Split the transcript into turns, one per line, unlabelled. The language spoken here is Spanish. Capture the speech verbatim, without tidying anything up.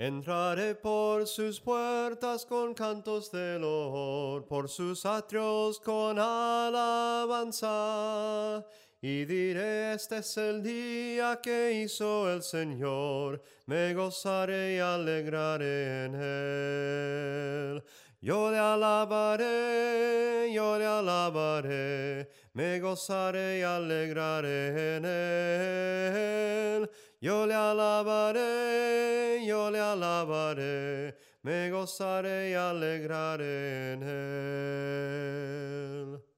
Entraré por sus puertas con cantos de loor, por sus atrios con alabanza. Y diré, este es el día que hizo el Señor, me gozaré y alegraré en él. Yo le alabaré, yo le alabaré, me gozaré y alegraré en él. Yo le alabaré, yo le alabaré, me gozaré y alegraré en él.